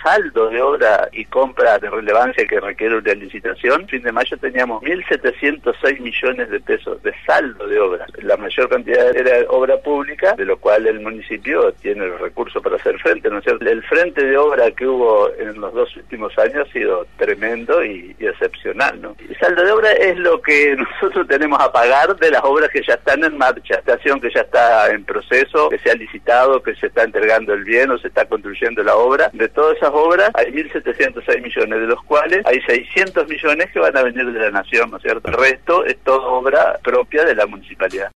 saldo de obra y compra de relevancia que requiere una licitación, fin de mayo teníamos 1.706 millones de pesos de saldo de obra. La mayor cantidad era obra pública, de lo cual el municipio tiene el recurso para hacer frente, ¿no es cierto? El frente de obra que hubo en los 2 últimos años ha sido tremendo y excepcional, ¿no? El saldo de obra es lo que nosotros tenemos a pagar de las obras que ya están en marcha, estación que ya está en proceso, que se ha licitado, que se está entregando el bien o se está construyendo la obra. De todas esas obras hay 1.706 millones, de los cuales hay 600 millones que van a venir de la nación, ¿no es cierto? El resto es toda obra propia de la municipalidad.